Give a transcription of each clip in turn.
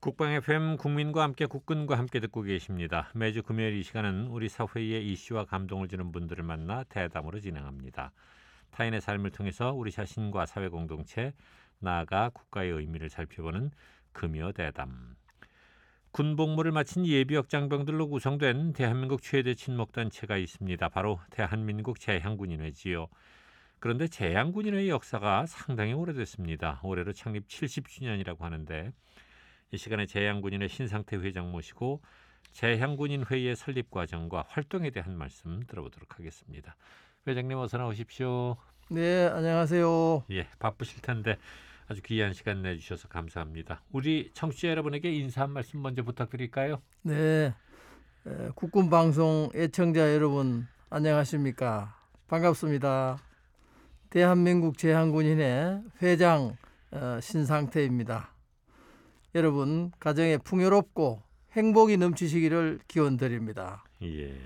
국방 FM 국민과 함께 국군과 함께 듣고 계십니다. 매주 금요일 이 시간은 우리 사회의 이슈와 감동을 주는 분들을 만나 대담으로 진행합니다. 타인의 삶을 통해서 우리 자신과 사회 공동체, 나아가 국가의 의미를 살펴보는 금요 대담. 군복무를 마친 예비역 장병들로 구성된 대한민국 최대 친목단체가 있습니다. 바로 대한민국 제향군인회지요. 그런데 제향군인회의 역사가 상당히 오래됐습니다. 올해로 창립 70주년이라고 하는데 이 시간에 제향군인회 신상태 회장 모시고 제향군인회의의 설립 과정과 활동에 대한 말씀 들어보도록 하겠습니다. 회장님 어서 나오십시오. 네, 안녕하세요. 예, 바쁘실 텐데 아주 귀한 시간 내주셔서 감사합니다. 우리 청취자 여러분에게 인사 한 말씀 먼저 부탁드릴까요? 네, 국군방송 애청자 여러분 안녕하십니까? 반갑습니다. 대한민국 제향군인회 회장 신상태입니다. 여러분 가정에 풍요롭고 행복이 넘치시기를 기원드립니다. 예.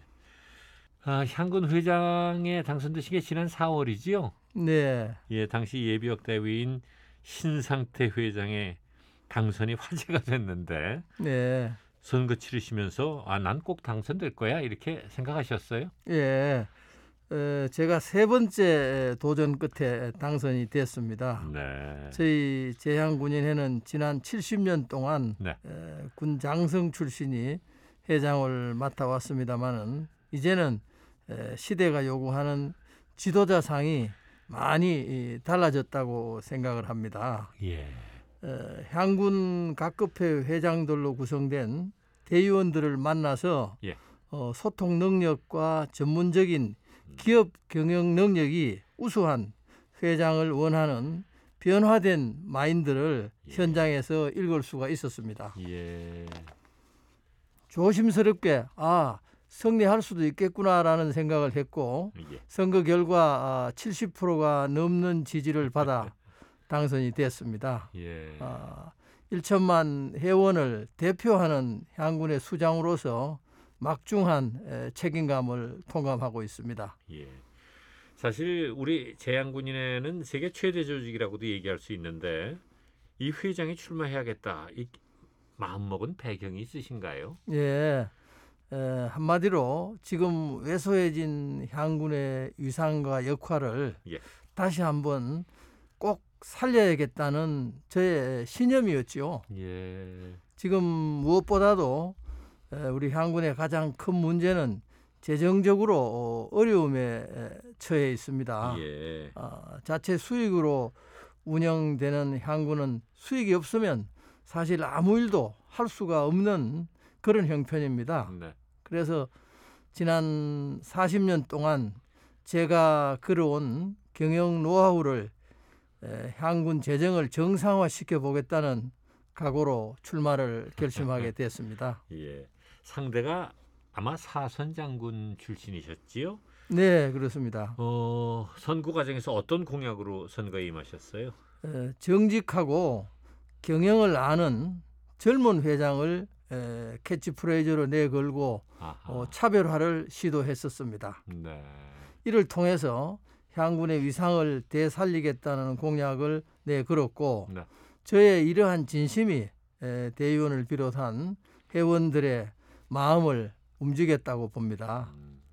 향군 회장에 당선되신 게 지난 4월이지요? 네. 예, 당시 예비역 대위인 신상태 회장의 당선이 화제가 됐는데 네. 선거 치르시면서 난 꼭 당선될 거야 이렇게 생각하셨어요? 예. 제가 세 번째 도전 끝에 당선이 됐습니다. 네. 저희 제향군인회는 지난 70년 동안 네. 군 장성 출신이 회장을 맡아왔습니다마는 이제는 시대가 요구하는 지도자상이 많이 달라졌다고 생각을 합니다. 예. 향군 각급회 회장들로 구성된 대의원들을 만나서 예. 소통 능력과 전문적인 기업 경영 능력이 우수한 회장을 원하는 변화된 마인드를 현장에서 읽을 수가 있었습니다. 예. 조심스럽게 승리할 수도 있겠구나라는 생각을 했고 예. 선거 결과 70%가 넘는 지지를 받아 당선이 됐습니다. 예. 1천만 회원을 대표하는 향군의 수장으로서 막중한 책임감을 통감하고 있습니다. 예. 사실 우리 제향군인회는 세계 최대 조직이라고도 얘기할 수 있는데 이 회장이 출마해야겠다. 이 마음먹은 배경이 있으신가요? 예. 한마디로 지금 왜소해진 향군의 위상과 역할을 예. 다시 한번 꼭 살려야겠다는 저의 신념이었죠. 예. 지금 무엇보다도 우리 향군의 가장 큰 문제는 재정적으로 어려움에 처해 있습니다. 예. 자체 수익으로 운영되는 향군은 수익이 없으면 사실 아무 일도 할 수가 없는 그런 형편입니다. 네. 그래서 지난 40년 동안 제가 걸어온 경영 노하우를 향군 재정을 정상화시켜 보겠다는 각오로 출마를 결심하게 됐습니다. 예. 상대가 아마 사선 장군 출신이셨지요? 네, 그렇습니다. 선거 과정에서 어떤 공약으로 선거에 임하셨어요? 정직하고 경영을 아는 젊은 회장을 캐치프레이즈로 내걸고 차별화를 시도했었습니다. 네. 이를 통해서 향군의 위상을 되살리겠다는 공약을 내걸었고 네. 저의 이러한 진심이 대의원을 비롯한 회원들의 마음을 움직였다고 봅니다.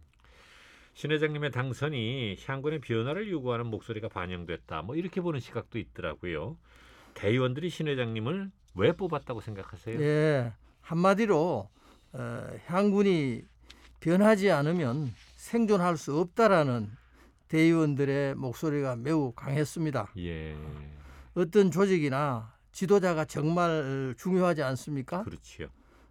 신 회장님의 당선이 향군의 변화를 요구하는 목소리가 반영됐다. 이렇게 보는 시각도 있더라고요. 대의원들이 신 회장님을 왜 뽑았다고 생각하세요? 예, 한마디로 향군이 변하지 않으면 생존할 수 없다라는 대의원들의 목소리가 매우 강했습니다. 예. 어떤 조직이나 지도자가 정말 중요하지 않습니까? 그렇지요.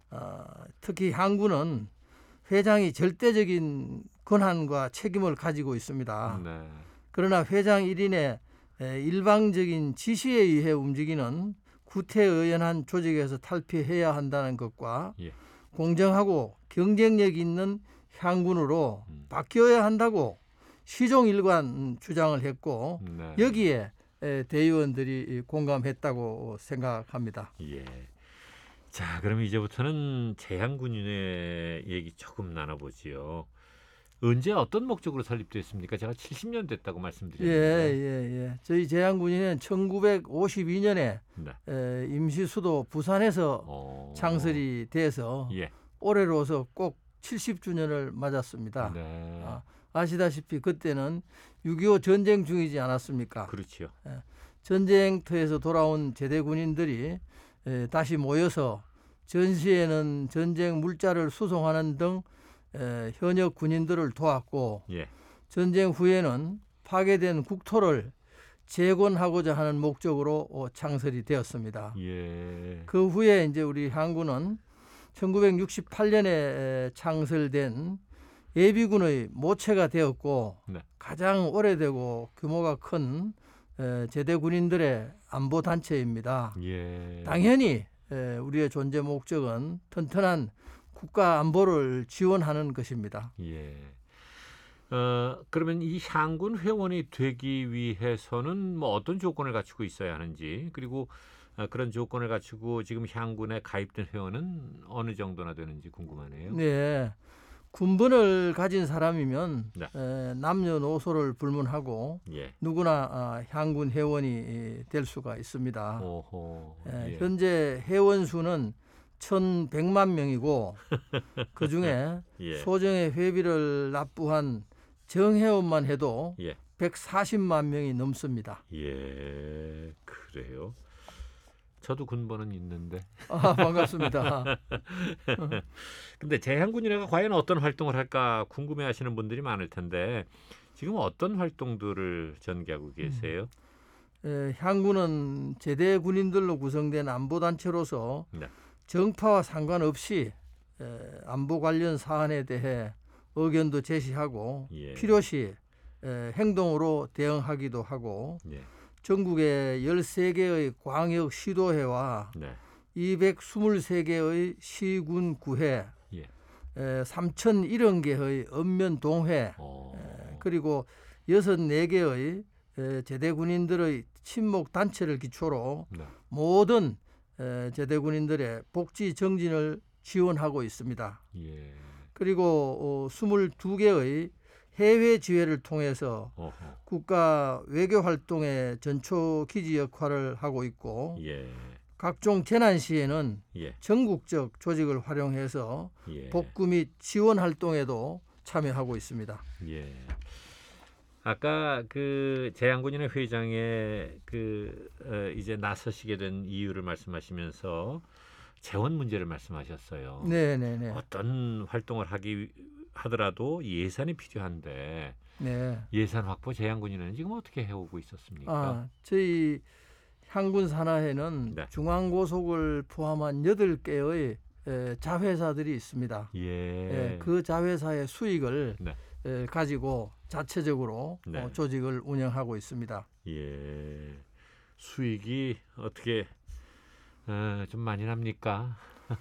특히 향군은 회장이 절대적인 권한과 책임을 가지고 있습니다. 네. 그러나 회장 1인의 일방적인 지시에 의해 움직이는 구태의연한 조직에서 탈피해야 한다는 것과 공정하고 경쟁력 있는 향군으로 바뀌어야 한다고 시종일관 주장을 했고 여기에 대의원들이 공감했다고 생각합니다. 예. 자, 그럼 이제부터는 제향군인의 얘기 조금 나눠보지요. 언제 어떤 목적으로 설립됐습니까? 제가 70년 됐다고 예, 말씀드렸는데. 예, 예. 저희 제양군인은 1952년에 네. 임시 수도 부산에서 어. 창설이 돼서 예. 올해로서 꼭 70주년을 맞았습니다. 네. 아시다시피 그때는 6.25 전쟁 중이지 않았습니까? 그렇죠. 전쟁터에서 돌아온 제대 군인들이 다시 모여서 전시에는 전쟁 물자를 수송하는 등 현역 군인들을 도왔고 예. 전쟁 후에는 파괴된 국토를 재건하고자 하는 목적으로 창설이 되었습니다. 예. 그 후에 이제 우리 항구는 1968년에 창설된 예비군의 모체가 되었고 네. 가장 오래되고 규모가 큰 제대 군인들의 안보 단체입니다. 예. 당연히 우리의 존재 목적은 튼튼한 국가 안보를 지원하는 것입니다. 예. 그러면 이 향군 회원이 되기 위해서는 뭐 어떤 조건을 갖추고 있어야 하는지, 그리고 그런 조건을 갖추고 지금 향군에 가입된 회원은 어느 정도나 되는지 궁금하네요. 네, 군번을 가진 사람이면 네. 남녀노소를 불문하고 예. 누구나 향군 회원이 될 수가 있습니다. 오호. 예. 현재 회원 수는 1,100만 명이고 그 중에 예. 소정의 회비를 납부한 정회원만 해도 예. 140만 명이 넘습니다. 예. 그래요. 저도 군번은 있는데. 반갑습니다. 근데 제향군이라가 과연 어떤 활동을 할까 궁금해하시는 분들이 많을 텐데 지금 어떤 활동들을 전개하고 계세요? 향군은 제대 군인들로 구성된 안보단체로서 네. 정파와 상관없이 안보 관련 사안에 대해 의견도 제시하고 예. 필요시 행동으로 대응하기도 하고 예. 전국의 13개의 광역 시도회와 네. 223개의 시군 구회, 예. 3,070개의 읍면 동회, 그리고 64개의 제대 군인들의 친목 단체를 기초로 네. 모든 제대 군인들의 복지 정진을 지원하고 있습니다. 예. 그리고 22개의 해외 지회를 통해서 어허. 국가 외교 활동의 전초 기지 역할을 하고 있고 예. 각종 재난 시에는 예. 전국적 조직을 활용해서 예. 복구 및 지원 활동에도 참여하고 있습니다. 예. 아까 그 제향군인의 회장에 이제 나서시게 된 이유를 말씀하시면서 재원 문제를 말씀하셨어요. 네네네. 어떤 활동을 하더라도 예산이 필요한데 네. 예산 확보 제향군인은 지금 어떻게 해오고 있었습니까? 저희 향군 산하에는 네. 중앙고속을 포함한 8개의 자회사들이 있습니다. 예. 그 자회사의 수익을 네. 가지고 자체적으로 네. 조직을 운영하고 있습니다. 예. 수익이 어떻게 좀 많이 납니까?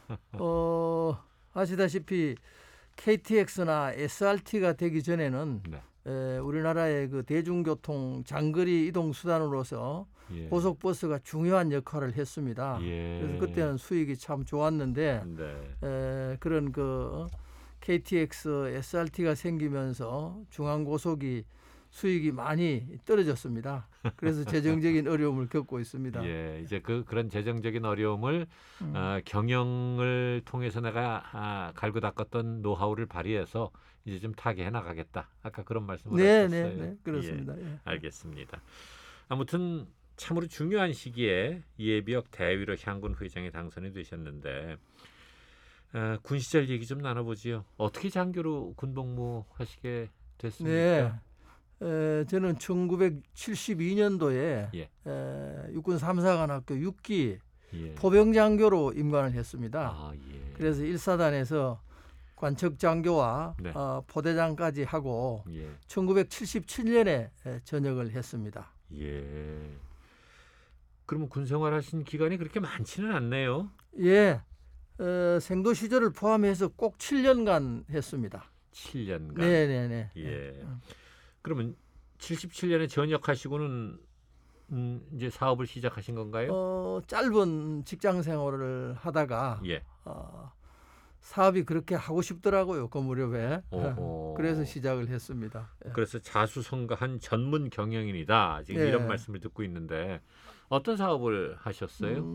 아시다시피 KTX나 SRT가 되기 전에는 네. 우리나라의 그 대중교통 장거리 이동 수단으로서 예. 고속버스가 중요한 역할을 했습니다. 예. 그래서 그때는 수익이 참 좋았는데 네. 그런 그 KTX, SRT가 생기면서 중앙고속이 수익이 많이 떨어졌습니다. 그래서 재정적인 어려움을 겪고 있습니다. 예, 이제 그런 재정적인 어려움을 경영을 통해서 내가 갈고 닦았던 노하우를 발휘해서 이제 좀 타개해 나가겠다. 아까 그런 말씀을 하셨어요. 네, 그렇습니다. 예, 알겠습니다. 아무튼 참으로 중요한 시기에 예비역 대위로 향군 회장에 당선이 되셨는데 군 시절 얘기 좀 나눠보지요. 어떻게 장교로 군복무 하시게 됐습니까? 네. 저는 1972년도에 예. 육군 3사관학교 6기 예. 포병장교로 임관을 했습니다. 아, 예. 그래서 1사단에서 관척장교와 네. 포대장까지 하고 예. 1977년에 전역을 했습니다. 예. 그러면 군 생활하신 기간이 그렇게 많지는 않네요. 예. 생도 시절을 포함해서 꼭 7년간 했습니다. 7년간. 네네네. 예. 그러면 77년에 전역하시고는 이제 사업을 시작하신 건가요? 짧은 직장 생활을 하다가 예. 사업이 그렇게 하고 싶더라고요. 그 무렵에. 오호. 그래서 시작을 했습니다. 예. 그래서 자수성가한 전문 경영인이다. 지금 예. 이런 말씀을 듣고 있는데 어떤 사업을 하셨어요?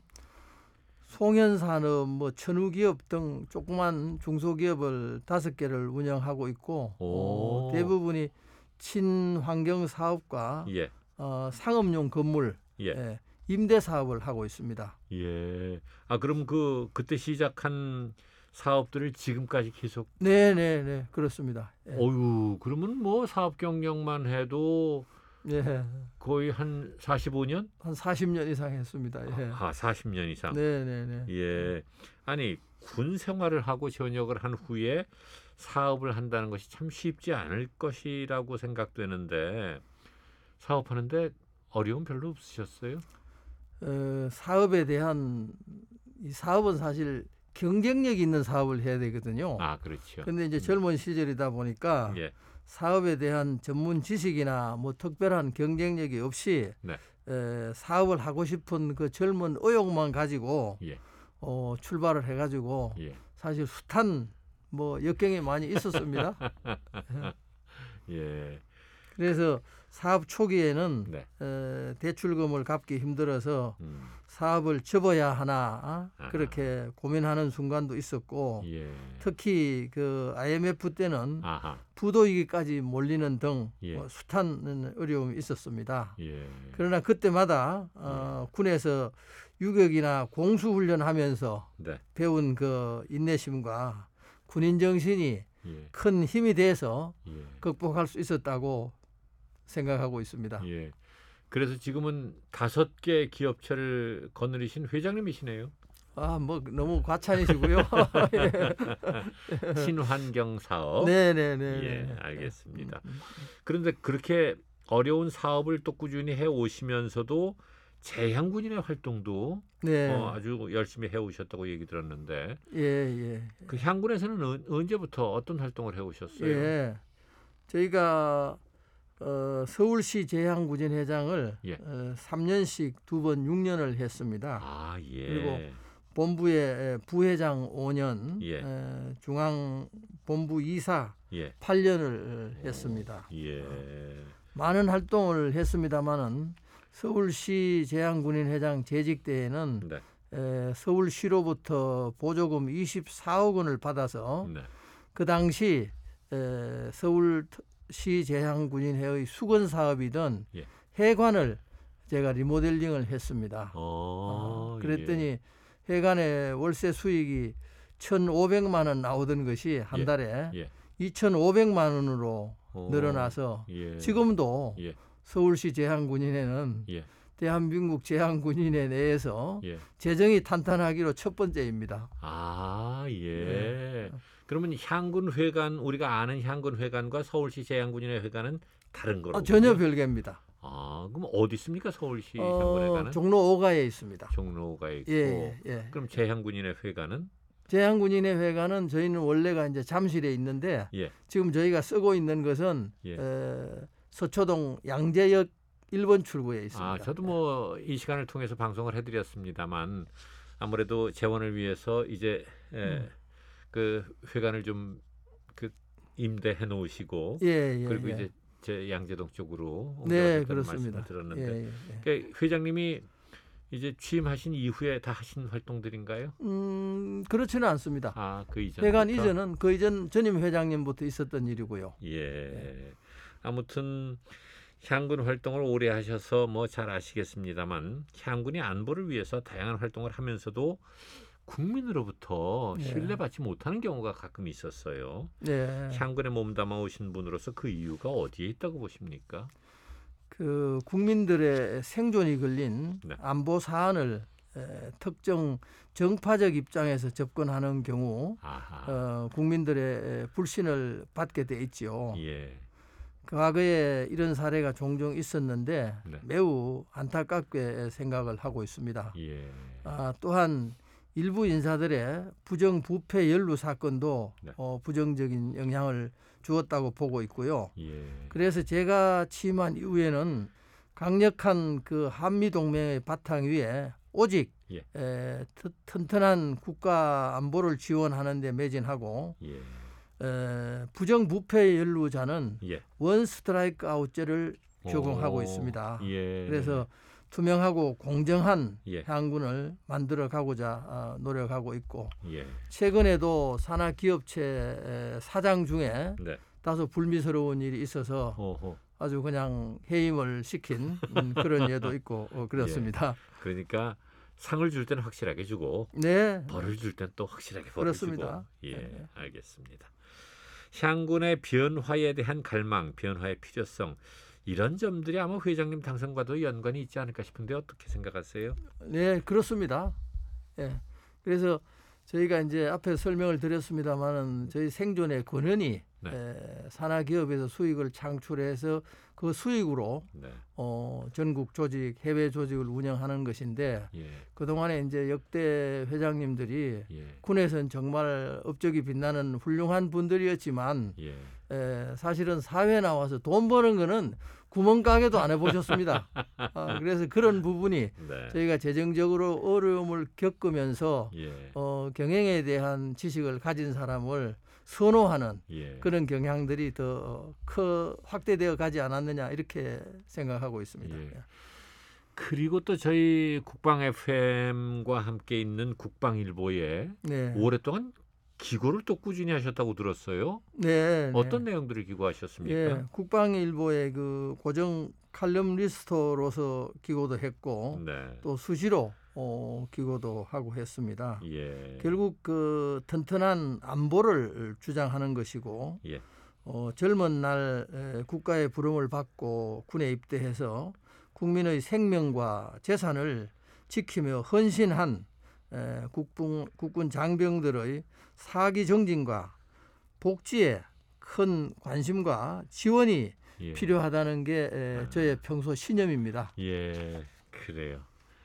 송현산업, 뭐 천우기업 등 조그만 중소기업을 5개를 운영하고 있고 오. 대부분이 친환경 사업과 예. 상업용 건물 예. 임대 사업을 하고 있습니다. 예. 아 그럼 그때 시작한 사업들을 지금까지 계속 네, 그렇습니다. 예. 어유 그러면 뭐 사업 경력만 해도 예. 거의 한 45년? 한 40년 이상 했습니다. 예. 40년 이상. 네. 예. 아니 군 생활을 하고 전역을 한 후에 사업을 한다는 것이 참 쉽지 않을 것이라고 생각되는데 사업하는데 어려움 별로 없으셨어요? 사업에 대한 이 사업은 사실 경쟁력 있는 사업을 해야 되거든요. 아 그렇죠. 근데 이제 젊은 시절이다 보니까 예. 사업에 대한 전문 지식이나 뭐 특별한 경쟁력이 없이 네. 사업을 하고 싶은 그 젊은 의욕만 가지고 예. 출발을 해가지고 예. 사실 숱한 뭐 역경이 많이 있었습니다. 예. 그래서 사업 초기에는 네. 대출금을 갚기 힘들어서 음. 사업을 접어야 하나 아하. 그렇게 고민하는 순간도 있었고 예. 특히 그 IMF 때는 아하. 부도위기까지 몰리는 등 예. 숱한 어려움이 있었습니다. 예. 그러나 그때마다 군에서 유격이나 공수훈련하면서 네. 배운 그 인내심과 군인 정신이 예. 큰 힘이 돼서 예. 극복할 수 있었다고 생각하고 있습니다. 예. 그래서 지금은 5개 기업체를 거느리신 회장님이시네요. 뭐 너무 과찬이시고요. 친환경 사업. 네네네. 예, 알겠습니다. 그런데 그렇게 어려운 사업을 또 꾸준히 해 오시면서도 재향군인의 활동도 네. 아주 열심히 해 오셨다고 얘기 들었는데 예. 그 향군에서는 언제부터 어떤 활동을 해 오셨어요? 예. 저희가 서울시 재향군인회장을 예. 3년씩 2번 6년을 했습니다. 아, 예. 그리고 본부의 부회장 5년, 예. 중앙본부 이사 예. 8년을 했습니다. 예. 많은 활동을 했습니다마는 서울시 재향군인회장 재직 때에는 네. 서울시로부터 보조금 24억 원을 받아서 네. 그 당시 서울시 재향군인회의 수건 사업이던 예. 해관을 제가 리모델링을 했습니다. 그랬더니 예. 해관의 월세 수익이 1,500만 원 나오던 것이 한 예. 달에 예. 2,500만 원으로 늘어나서 예. 지금도 예. 서울시 재향군인회는 예. 대한민국 재향군인회 내에서 예. 재정이 탄탄하기로 첫 번째입니다. 아, 예. 네. 그러면 향군회관 우리가 아는 향군회관과 서울시 재향군인회관은 다른 거로? 전혀 별개입니다. 그럼 어디 있습니까? 서울시 향군회관은? 종로 5가에 있습니다. 종로가 있고. 예. 그럼 재향군인회관은? 재향군인회관은 저희는 원래가 이제 잠실에 있는데 예. 지금 저희가 쓰고 있는 것은 예. 서초동 양재역 1번 출구에 있습니다. 저도 뭐 이 시간을 통해서 방송을 해드렸습니다만 아무래도 재원을 위해서 이제 그 회관을 좀 그 임대해 놓으시고 예. 그리고 이제 제 양재동 쪽으로 네, 옮겨가셨다는 그렇습니다. 말씀을 들었는데 예. 그러니까 회장님이 이제 취임하신 이후에 다 하신 활동들인가요? 그렇지는 않습니다. 그 이전 회관 이전은 그 이전 전임 회장님부터 있었던 일이고요. 예. 아무튼 향군 활동을 오래 하셔서 뭐 잘 아시겠습니다만 향군이 안보를 위해서 다양한 활동을 하면서도 국민으로부터 신뢰받지 못하는 경우가 가끔 있었어요. 네. 향군에 몸담아 오신 분으로서 그 이유가 어디에 있다고 보십니까? 그 국민들의 생존이 걸린 네. 안보 사안을 특정 정파적 입장에서 접근하는 경우 국민들의 불신을 받게 돼 있죠. 예. 과거에 이런 사례가 종종 있었는데 네. 매우 안타깝게 생각을 하고 있습니다. 예. 또한 일부 인사들의 부정부패 연루 사건도 네. 부정적인 영향을 주었다고 보고 있고요. 예. 그래서 제가 취임한 이후에는 강력한 그 한미 동맹의 바탕 위에 오직 예. 튼튼한 국가 안보를 지원하는 데 매진하고 예. 부정부패 연루자는 예. 원 스트라이크 아웃제를 적용하고 오, 있습니다. 예. 그래서 투명하고 공정한 예. 향군을 만들어 가고자 노력하고 있고 예. 최근에도 산하기업체 사장 중에 네. 다소 불미스러운 일이 있어서 오호. 아주 그냥 해임을 시킨 그런 예도 있고 그렇습니다. 그러니까 상을 줄 때는 확실하게 주고 네, 벌을 줄 때는 또 확실하게 벌을 그렇습니다. 주고. 예, 네. 알겠습니다. 향군의 변화에 대한 갈망, 변화의 필요성 이런 점들이 아마 회장님 당선과도 연관이 있지 않을까 싶은데 어떻게 생각하세요? 네, 그렇습니다. 예. 그래서 저희가 이제 앞에 설명을 드렸습니다만은 저희 생존의 근원이 산하기업에서 수익을 창출해서 그 수익으로 네. 전국 조직, 해외 조직을 운영하는 것인데 예. 그동안에 이제 역대 회장님들이 예. 군에서는 정말 업적이 빛나는 훌륭한 분들이었지만 예. 사실은 사회에 나와서 돈 버는 거는 구멍가게도 안 해보셨습니다. 그래서 그런 부분이 네. 저희가 재정적으로 어려움을 겪으면서 예. 경영에 대한 지식을 가진 사람을 선호하는 예. 그런 경향들이 더 확대되어 가지 않았느냐 이렇게 생각하고 있습니다. 예. 그리고 또 저희 국방 FM과 함께 있는 국방일보에 네. 오랫동안 기고를 또 꾸준히 하셨다고 들었어요. 네. 어떤 내용들을 기고하셨습니까? 예, 국방일보의 그 고정 칼럼니스트로서 기고도 했고 네. 또 수시로 기고도 하고 했습니다. 예. 결국 그 튼튼한 안보를 주장하는 것이고 예. 젊은 날 국가의 부름을 받고 군에 입대해서 국민의 생명과 재산을 지키며 헌신한 국군 장병들의 사기 정진과 복지에 큰 관심과 지원이 예. 필요하다는 게 저의 평소 신념입니다. 예. 그래요.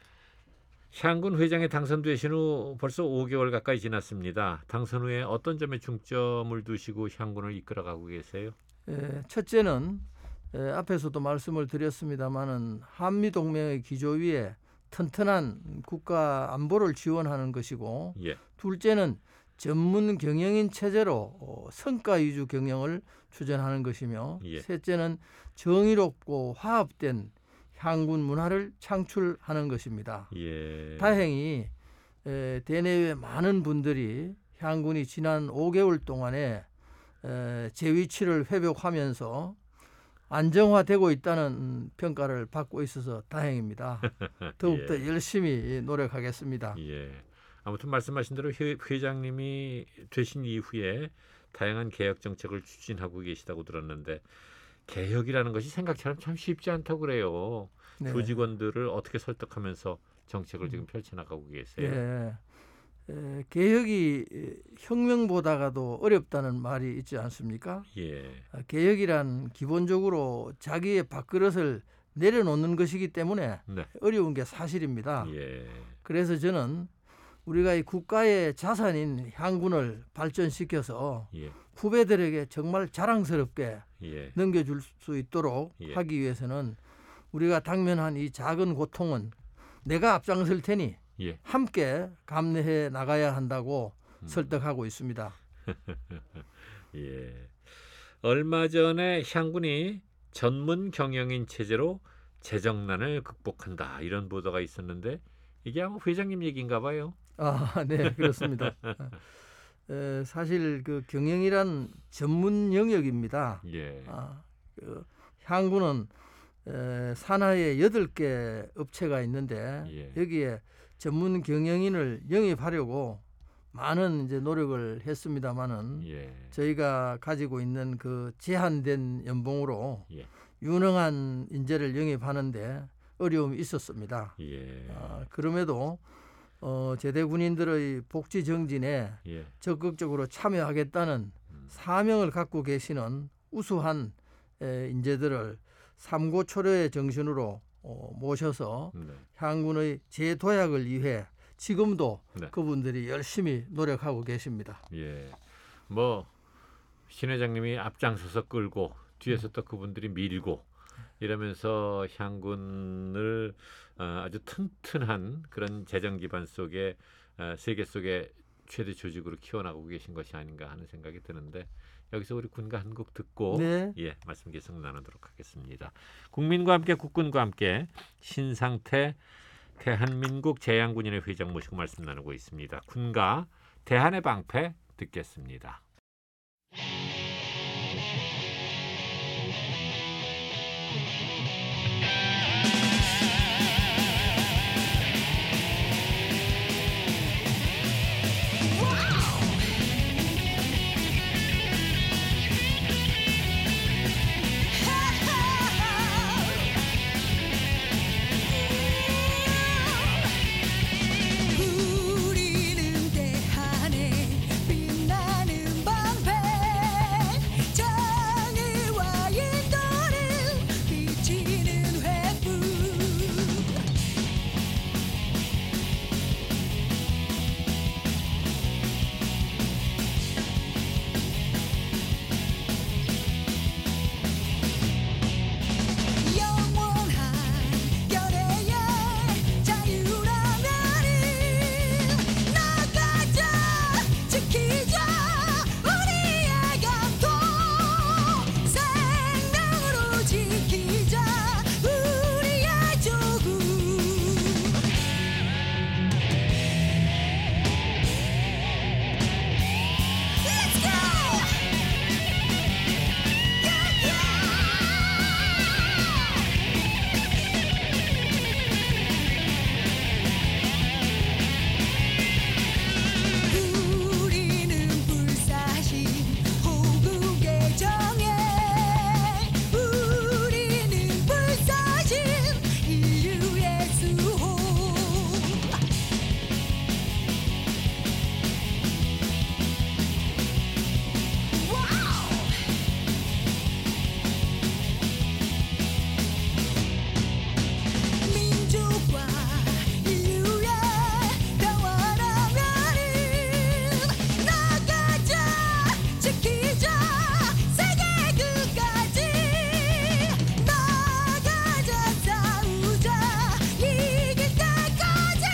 향군 회장에 당선되신 후 벌써 5개월 가까이 지났습니다. 당선 후에 어떤 점에 중점을 두시고 향군을 이끌어가고 계세요? 첫째는 앞에서도 말씀을 드렸습니다마는 한미 동맹의 기조 위에 튼튼한 국가 안보를 지원하는 것이고 예. 둘째는 전문 경영인 체제로 성과 위주 경영을 추진하는 것이며 예. 셋째는 정의롭고 화합된 향군 문화를 창출하는 것입니다. 예. 다행히 대내외 많은 분들이 향군이 지난 5개월 동안에 제 위치를 회복하면서 안정화되고 있다는 평가를 받고 있어서 다행입니다. 더욱더 예. 열심히 노력하겠습니다. 예. 아무튼 말씀하신 대로 회장님이 되신 이후에 다양한 개혁 정책을 추진하고 계시다고 들었는데 개혁이라는 것이 생각처럼 참 쉽지 않다고 그래요. 네. 조직원들을 어떻게 설득하면서 정책을 지금 펼쳐나가고 계세요? 개혁이 혁명보다가도 어렵다는 말이 있지 않습니까? 예. 개혁이란 기본적으로 자기의 밥그릇을 내려놓는 것이기 때문에 네. 어려운 게 사실입니다. 예. 그래서 저는 우리가 이 국가의 자산인 향군을 발전시켜서 예. 후배들에게 정말 자랑스럽게 예. 넘겨줄 수 있도록 예. 하기 위해서는 우리가 당면한 이 작은 고통은 내가 앞장설 테니 예. 함께 감내해 나가야 한다고 설득하고 있습니다. 예. 얼마 전에 향군이 전문 경영인 체제로 재정난을 극복한다 이런 보도가 있었는데 이게 아마 회장님 얘기인가 봐요. 네, 그렇습니다. 사실 그 경영이란 전문 영역입니다. 예. 향군은 산하에 8개 업체가 있는데 예. 여기에 전문 경영인을 영입하려고 많은 이제 노력을 했습니다마는 예. 저희가 가지고 있는 그 제한된 연봉으로 예. 유능한 인재를 영입하는데 어려움이 있었습니다. 예. 그럼에도 제대 군인들의 복지 정진에 예. 적극적으로 참여하겠다는 사명을 갖고 계시는 우수한 인재들을 삼고초려의 정신으로 모셔서 네. 향군의 재도약을 위해 지금도 네. 그분들이 열심히 노력하고 계십니다. 예. 뭐 신 회장님이 앞장서서 끌고 뒤에서 또 그분들이 밀고 이러면서 향군을 아주 튼튼한 그런 재정 기반 속에 세계 속에 최대 조직으로 키워나가고 계신 것이 아닌가 하는 생각이 드는데 여기서 우리 군가 한 곡 듣고 네. 예, 말씀 계속 나누도록 하겠습니다. 국민과 함께 국군과 함께 신상태 대한민국 재향군인회 회장 모시고 말씀 나누고 있습니다. 군가 대한의 방패 듣겠습니다. 우리는 대한의 빛나는 방패 정의와 인도를 비치는 횃불 영원한 연애의 자유라면은 나가자 지키자 우리의 영토 생명으로 지키자 우리의 조국 Let's go! 우리는 불사신 호국의 정예 우리는 불사신 인류의 수호 와우! 민족과 인류의 평화라면은 나가자 지키자 세계 끝까지 나가자 싸우자 이길 때까지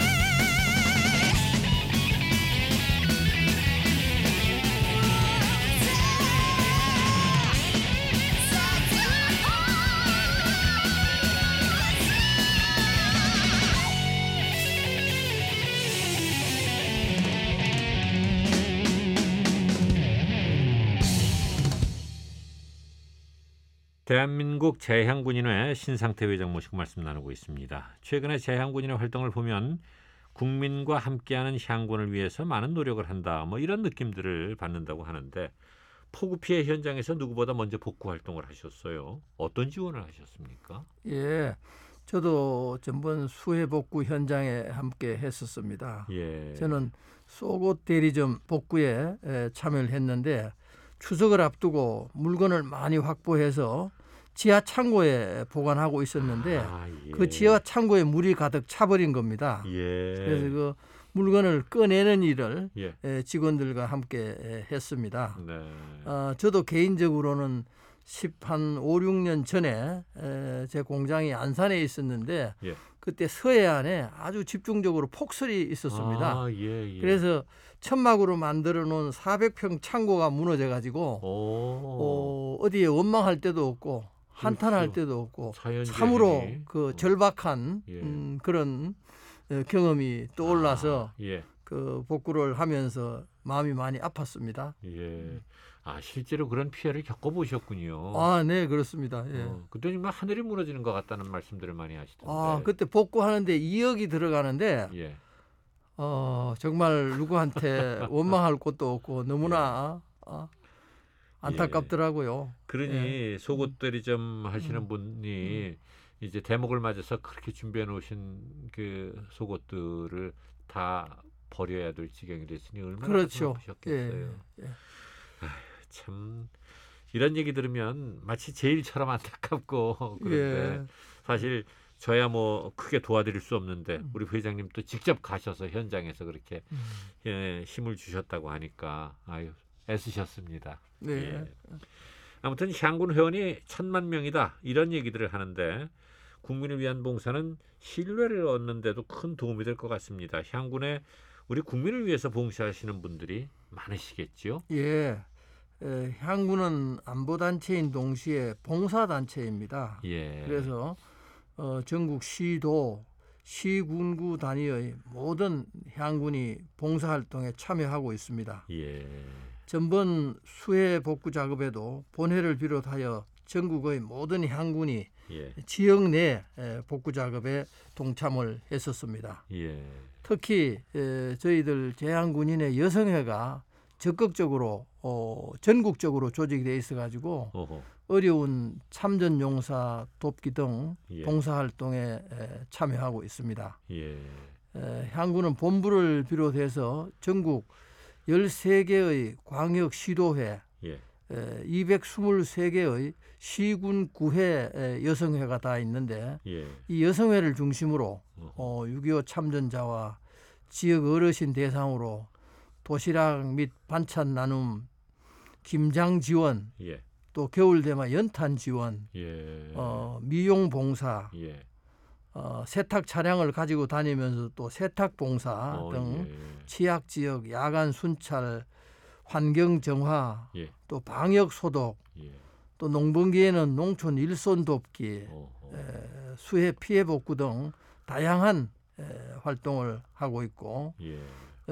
대한민국 재향군인회 신상태 회장 모시고 말씀 나누고 있습니다. 최근에 재향군인회 활동을 보면 국민과 함께하는 향군을 위해서 많은 노력을 한다. 뭐 이런 느낌들을 받는다고 하는데 폭우 피해 현장에서 누구보다 먼저 복구 활동을 하셨어요. 어떤 지원을 하셨습니까? 예. 저도 전번 수해 복구 현장에 함께 했었습니다. 예. 저는 속옷 대리점 복구에 참여를 했는데 추석을 앞두고 물건을 많이 확보해서 지하 창고에 보관하고 있었는데 예. 그 지하 창고에 물이 가득 차버린 겁니다. 예. 그래서 그 물건을 꺼내는 일을 예. 직원들과 함께 했습니다. 네. 저도 개인적으로는 5, 6년 전에 제 공장이 안산에 있었는데 예. 그때 서해안에 아주 집중적으로 폭설이 있었습니다. 예. 그래서 천막으로 만들어 놓은 400평 창고가 무너져 가지고 어디에 원망할 데도 없고 한탄할 데도 없고 참으로 그 절박한 예. 그런 경험이 떠올라서 예. 그 복구를 하면서 마음이 많이 아팠습니다. 예. 실제로 그런 피해를 겪어보셨군요. 네, 그렇습니다. 예. 그때 정말 하늘이 무너지는 것 같다는 말씀들을 많이 하시던데. 그때 복구하는데 2억이 들어가는데 예. 정말 누구한테 원망할 곳도 없고 너무나 안타깝더라고요. 그러니 속옷들이 좀 하시는 분이 이제 대목을 맞아서 그렇게 준비해 놓으신 그 속옷들을 다 버려야 될 지경이 됐으니 얼마나 그렇죠. 아프셨겠어요. 예. 참 이런 얘기 들으면 마치 제 일처럼 안타깝고 그런데 사실 저야 뭐 크게 도와드릴 수 없는데 우리 회장님도 직접 가셔서 현장에서 그렇게 힘을 주셨다고 하니까 애쓰셨습니다. 네. 예. 아무튼 향군 회원이 1,000만 명이다 이런 얘기들을 하는데 국민을 위한 봉사는 신뢰를 얻는 데도 큰 도움이 될 것 같습니다. 향군에 우리 국민을 위해서 봉사하시는 분들이 많으시겠죠? 예. 향군은 안보단체인 동시에 봉사단체입니다. 예. 그래서 전국 시도, 시군구 단위의 모든 향군이 봉사활동에 참여하고 있습니다. 예. 전번 수해 복구 작업에도 본회를 비롯하여 전국의 모든 향군이 예. 지역 내 복구 작업에 동참을 했었습니다. 예. 특히 저희들 제향군인의 여성회가 적극적으로 전국적으로 조직이 돼 있어가지고 어허. 어려운 참전용사 돕기 등 예. 봉사활동에 참여하고 있습니다. 예. 향군은 본부를 비롯해서 전국 13개의 광역시도회, 예. 223개의 시군 구회 여성회가 다 있는데 예. 이 여성회를 중심으로 어허. 6.25 참전자와 지역 어르신 대상으로 도시락 및 반찬 나눔, 김장 지원, 예. 또 겨울 되면 연탄 지원, 예. 미용 봉사, 예. 세탁 차량을 가지고 다니면서 또 세탁 봉사 등 예. 취약 지역 야간 순찰, 환경 정화, 예. 또 방역 소독, 예. 또 농번기에는 농촌 일손 돕기, 어허. 수해 피해 복구 등 다양한 활동을 하고 있고 예.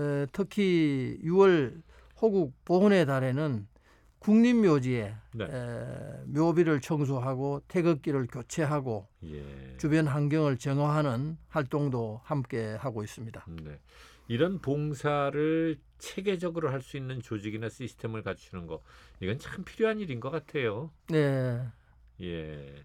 특히 6월 호국 보훈의 달에는 국립묘지에 네. 묘비를 청소하고 태극기를 교체하고 예. 주변 환경을 정화하는 활동도 함께 하고 있습니다. 네. 이런 봉사를 체계적으로 할 수 있는 조직이나 시스템을 갖추는 거 이건 참 필요한 일인 것 같아요. 네, 예.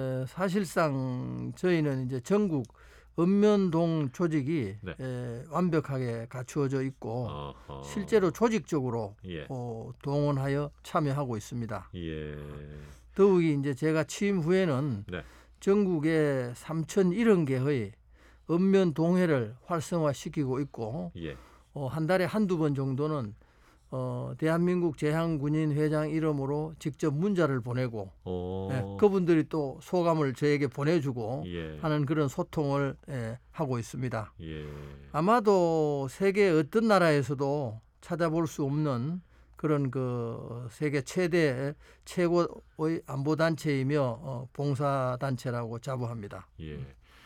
사실상 저희는 이제 전국 읍면동 조직이 네. 완벽하게 갖추어져 있고 어허. 실제로 조직적으로 예. 동원하여 참여하고 있습니다. 예. 더욱이 이제 제가 취임 후에는 네. 전국에 3,070개의 읍면 동회를 활성화시키고 있고 예. 한 달에 한두 번 정도는 대한민국 제향군인 회장 이름으로 직접 문자를 보내고 그분들이 또 소감을 저에게 보내주고 예. 하는 그런 소통을 하고 있습니다. 예. 아마도 세계 어떤 나라에서도 찾아볼 수 없는 그런 그 세계 최고의 안보단체이며 봉사단체라고 자부합니다. 예.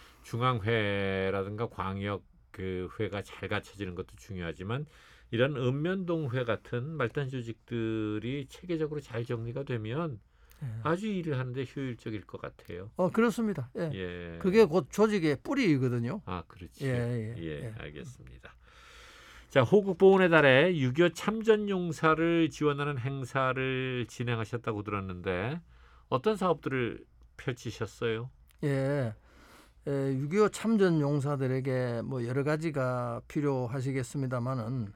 중앙회라든가 광역 그 회가 잘 갖춰지는 것도 중요하지만 이런 읍면동회 같은 말단 조직들이 체계적으로 잘 정리가 되면 아주 일을 하는데 효율적일 것 같아요. 그렇습니다. 예. 예. 그게 곧 조직의 뿌리이거든요. 아, 그렇죠. 예. 알겠습니다. 자, 호국보훈의 달에 6.25 참전용사를 지원하는 행사를 진행하셨다고 들었는데 어떤 사업들을 펼치셨어요? 예. 6.25 참전용사들에게 뭐 여러 가지가 필요하시겠습니다만은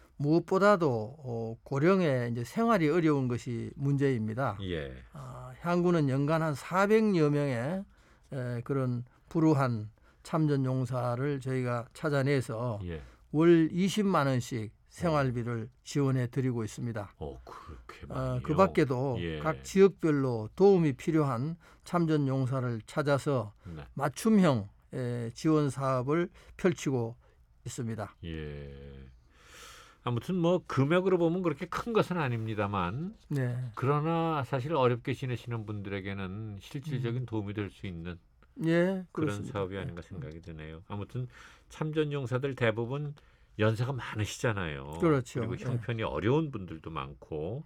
무엇보다도 고령의 이제 생활이 어려운 것이 문제입니다. 예. 향군은 연간 한 400여 명의 그런 불우한 참전용사를 저희가 찾아내서 예. 월 20만 원씩 생활비를 지원해 드리고 있습니다. 그렇게 많이요? 그 밖에도 예. 각 지역별로 도움이 필요한 참전용사를 찾아서 네. 맞춤형 지원 사업을 펼치고 있습니다. 예. 아무튼 뭐 금액으로 보면 그렇게 큰 것은 아닙니다만 네. 그러나 사실 어렵게 지내시는 분들에게는 실질적인 도움이 될 수 있는 예, 그런 그렇습니다. 사업이 아닌가 생각이 드네요. 아무튼 참전용사들 대부분 연세가 많으시잖아요. 그렇죠. 그리고 예. 형편이 어려운 분들도 많고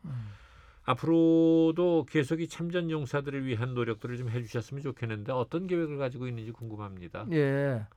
앞으로도 계속 이 참전용사들을 위한 노력들을 좀 해주셨으면 좋겠는데 어떤 계획을 가지고 있는지 궁금합니다. 예.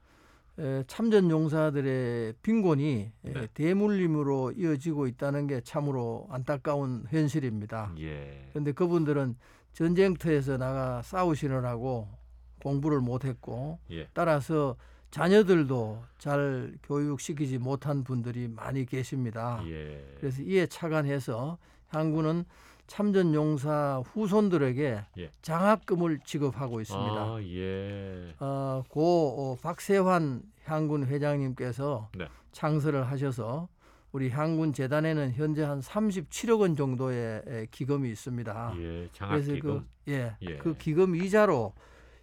참전용사들의 빈곤이 네. 대물림으로 이어지고 있다는 게 참으로 안타까운 현실입니다. 예. 그런데 그분들은 전쟁터에서 나가 싸우시느라고 공부를 못했고 예. 따라서 자녀들도 잘 교육시키지 못한 분들이 많이 계십니다. 예. 그래서 이에 착안해서 향군은 참전용사 후손들에게 예. 장학금을 지급하고 있습니다. 아, 예. 고 박세환 향군 회장님께서 네. 창설을 하셔서 우리 향군 재단에는 현재 한 37억 원 정도의 기금이 있습니다. 예. 그래서 장학기금. 예. 예. 그 기금 이자로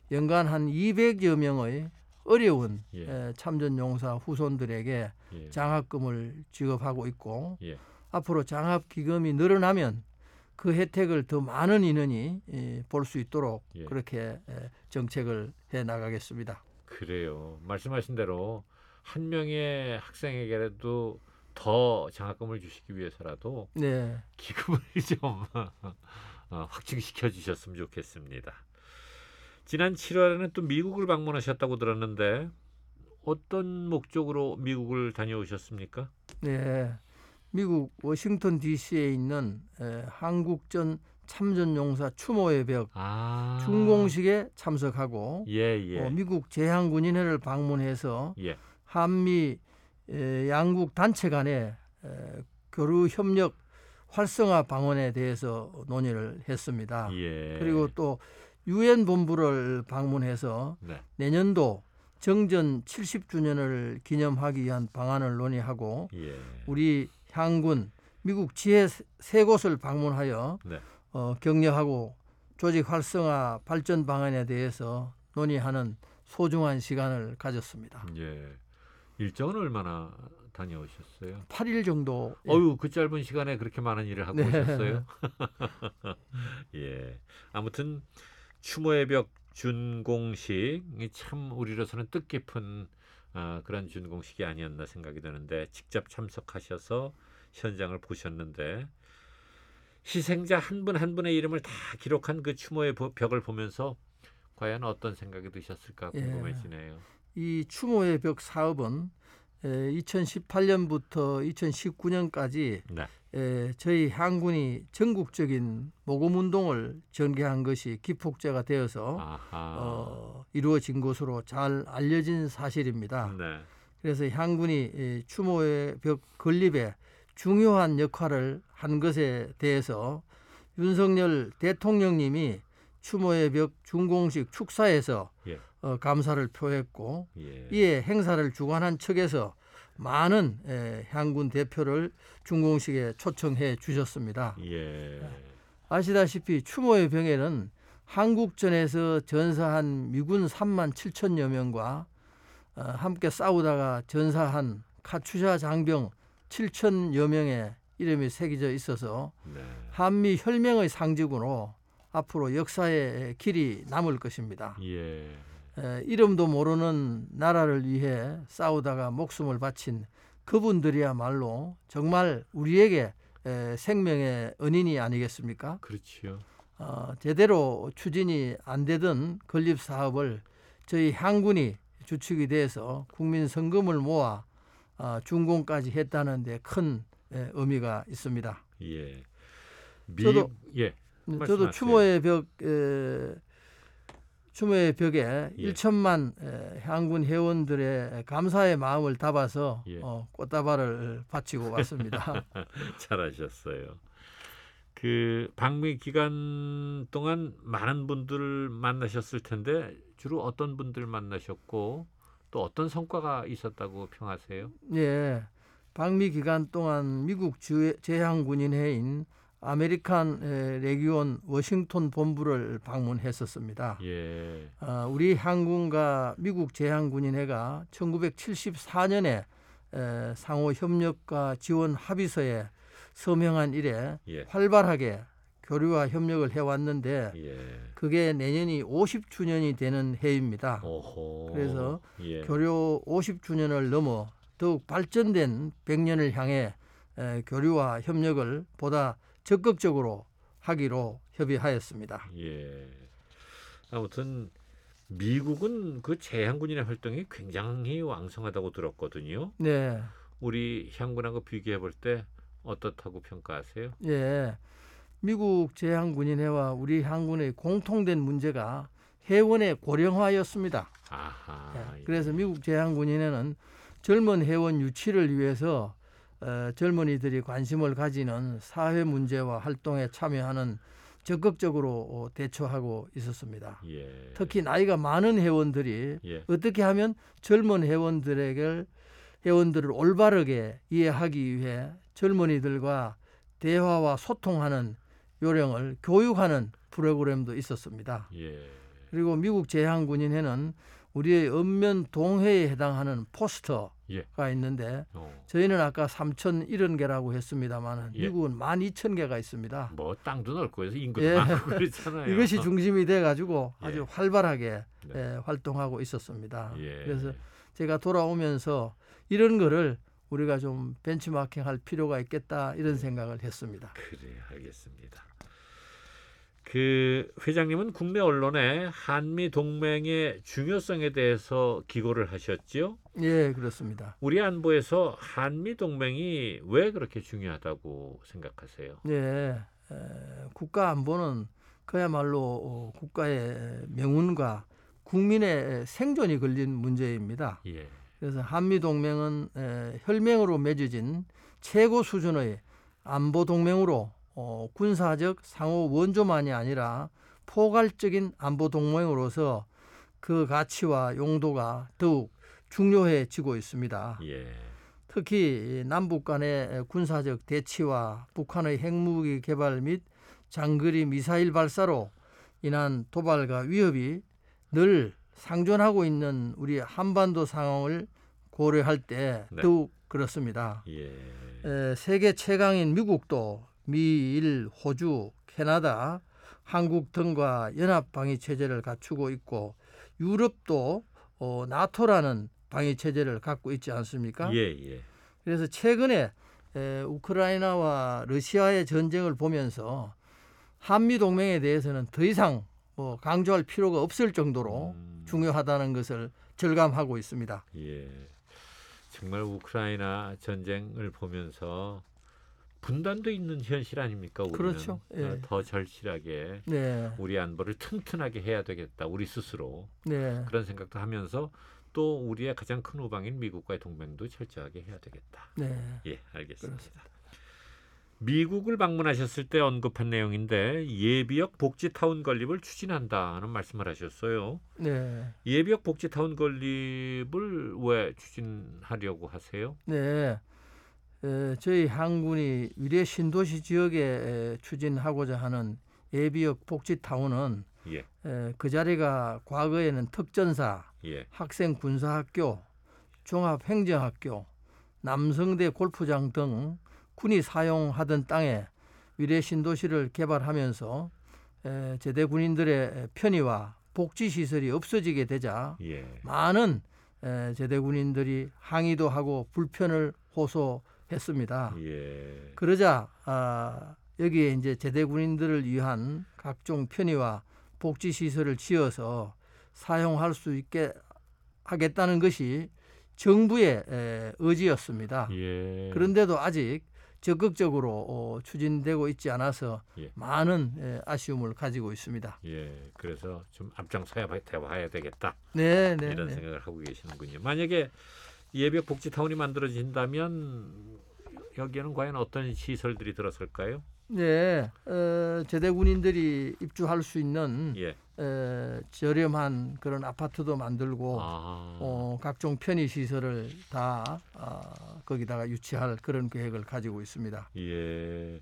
연간 한 200여 명의 어려운 예. 참전용사 후손들에게 예. 장학금을 지급하고 있고 예. 앞으로 장학기금이 늘어나면 그 혜택을 더 많은 인원이 볼 수 있도록 예. 그렇게 정책을 해 나가겠습니다. 그래요. 말씀하신 대로 한 명의 학생에게라도 더 장학금을 주시기 위해서라도 네. 기금을 좀 확충시켜 주셨으면 좋겠습니다. 지난 7월에는 또 미국을 방문하셨다고 들었는데 어떤 목적으로 미국을 다녀오셨습니까? 네. 미국 워싱턴 DC에 있는 한국전 참전용사 추모의 벽 준공식에 참석하고 예. 미국 제향군인회를 방문해서 예. 한미 양국 단체 간의 교류 협력 활성화 방안에 대해서 논의를 했습니다. 예. 그리고 또 유엔 본부를 방문해서 네. 내년도 정전 70주년을 기념하기 위한 방안을 논의하고 예. 우리 향군 미국 지회 세 곳을 방문하여 네. 격려하고 조직 활성화 발전 방안에 대해서 논의하는 소중한 시간을 가졌습니다. 예. 일정은 얼마나 다녀오셨어요? 8일 정도. 어유, 그 짧은 시간에 그렇게 많은 일을 하고 네. 오셨어요? 예. 아무튼 추모의 벽 준공식이 참 우리로서는 뜻깊은 그런 준공식이 아니었나 생각이 드는데 직접 참석하셔서 현장을 보셨는데 희생자 한 분 한 분의 이름을 다 기록한 그 추모의 벽을 보면서 과연 어떤 생각이 드셨을까 궁금해지네요. 이 추모의 벽 사업은 2018년부터 2019년까지 네. 저희 향군이 전국적인 모금운동을 전개한 것이 기폭제가 되어서 이루어진 것으로 잘 알려진 사실입니다. 네. 그래서 향군이 추모의 벽 건립에 중요한 역할을 한 것에 대해서 윤석열 대통령님이 추모의 벽 준공식 축사에서 예. 감사를 표했고 예. 이에 행사를 주관한 측에서 많은 향군 대표를 준공식에 초청해 주셨습니다. 예. 아시다시피 추모의 벽에는 한국전에서 전사한 미군 3만 7천여 명과 함께 싸우다가 전사한 카츄샤 장병 7천여 명의 이름이 새겨져 있어서 네. 한미 혈맹의 상징으로 앞으로 역사의 길이 남을 것입니다. 예. 이름도 모르는 나라를 위해 싸우다가 목숨을 바친 그분들이야말로 정말 우리에게 생명의 은인이 아니겠습니까? 그렇지요. 제대로 추진이 안 되던 건립 사업을 저희 향군이 주축이 돼서 국민 성금을 모아 준공까지 했다는 데 큰 의미가 있습니다. 예. 저도 추모의 벽에 1천만 향군 회원들의 감사의 마음을 담아서 꽃다발을 바치고 왔습니다. 잘하셨어요. 그 방미 기간 동안 많은 분들을 만나셨을 텐데 주로 어떤 분들 만나셨고 또 어떤 성과가 있었다고 평하세요? 예, 방미 기간 동안 미국 제향군인회인 아메리칸 레기온 워싱턴 본부를 방문했었습니다. 예. 우리 향군과 미국 제향군인회가 1974년에 상호 협력과 지원 합의서에 서명한 이래 활발하게 교류와 협력을 해왔는데 그게 내년이 50주년이 되는 해입니다. 그래서 교류 50주년을 넘어 더욱 발전된 100년을 향해 교류와 협력을 보다 적극적으로 하기로 협의하였습니다. 예. 아무튼 미국은 그 제향군인의 활동이 굉장히 왕성하다고 들었거든요. 네. 우리 향군하고 비교해 볼 때 어떻다고 평가하세요? 예. 미국 제향군인회와 우리 향군의 공통된 문제가 회원의 고령화였습니다. 그래서 미국 제향군인회는 젊은 회원 유치를 위해서 젊은이들이 관심을 가지는 사회 문제와 활동에 참여하는 적극적으로 대처하고 있었습니다. 특히 나이가 많은 회원들이 어떻게 하면 젊은 회원들을 올바르게 이해하기 위해 젊은이들과 대화와 소통하는 요령을 교육하는 프로그램도 있었습니다. 그리고 미국 제향군인회는 우리의 읍면 동해에 해당하는 포스터가 예. 있는데 어. 저희는 아까 3,070개라고 했습니다만 예. 미국은 12,000개가 있습니다. 뭐 땅도 넓고 해서 인구도 예. 많고 그렇잖아요. 이것이 중심이 돼가지고 아주 예. 활발하게 네. 활동하고 있었습니다. 예. 그래서 제가 돌아오면서 이런 거를 우리가 좀 벤치마킹할 필요가 있겠다 이런 생각을 했습니다. 그래 알겠습니다. 그 회장님은 국내 언론에 한미 동맹의 중요성에 대해서 기고를 하셨지요. 예, 그렇습니다. 우리 안보에서 한미 동맹이 왜 그렇게 중요하다고 생각하세요? 예, 국가 안보는 그야말로 국가의 명운과 국민의 생존이 걸린 문제입니다. 예. 그래서 한미 동맹은 혈맹으로 맺어진 최고 수준의 안보 동맹으로 군사적 상호 원조만이 아니라 포괄적인 안보 동맹으로서 그 가치와 용도가 더욱 중요해지고 있습니다. 예. 특히 남북 간의 군사적 대치와 북한의 핵무기 개발 및 장거리 미사일 발사로 인한 도발과 위협이 늘 상존하고 있는 우리 한반도 상황을 고려할 때 네. 더욱 그렇습니다. 예. 세계 최강인 미국도 미일, 호주, 캐나다, 한국 등과 연합 방위 체제를 갖추고 있고 유럽도 나토라는 방위 체제를 갖고 있지 않습니까? 예. 예. 그래서 최근에 우크라이나와 러시아의 전쟁을 보면서 한미 동맹에 대해서는 더 이상 강조할 필요가 없을 정도로 중요하다는 것을 절감하고 있습니다. 예. 정말 우크라이나 전쟁을 보면서 분단도 있는 현실 아닙니까? 우리는 그렇죠. 예. 더 절실하게 네, 우리 안보를 튼튼하게 해야 되겠다. 우리 스스로 네, 그런 생각도 하면서 또 우리의 가장 큰 우방인 미국과의 동맹도 철저하게 해야 되겠다. 네. 예, 알겠습니다. 그렇습니다. 미국을 방문하셨을 때 언급한 내용인데 예비역 복지타운 건립을 추진한다는 말씀을 하셨어요. 네, 예비역 복지타운 건립을 왜 추진하려고 하세요? 네. 저희 항군이 위례 신도시 지역에 추진하고자 하는 예비역 복지타운은 예, 그 자리가 과거에는 특전사, 예, 학생 군사학교, 종합행정학교, 남성대 골프장 등 군이 사용하던 땅에 위례 신도시를 개발하면서 제대 군인들의 편의와 복지 시설이 없어지게 되자 예, 많은 제대 군인들이 항의도 하고 불편을 호소했습니다. 예, 그러자 여기에 이제 제대 군인들을 위한 각종 편의와 복지 시설을 지어서 사용할 수 있게 하겠다는 것이 정부의 의지였습니다. 예. 그런데도 아직 적극적으로 추진되고 있지 않아서 예. 많은 아쉬움을 가지고 있습니다. 예, 그래서 좀 앞장서야 대화해야 되겠다. 네, 네, 이런 네. 생각을 하고 계시는군요. 만약에 예비역 복지타운이 만들어진다면 여기에는 과연 어떤 시설들이 들어설까요? 네, 제대 군인들이 입주할 수 있는 예, 저렴한 그런 아파트도 만들고 각종 편의 시설을 다 거기다가 유치할 그런 계획을 가지고 있습니다. 예,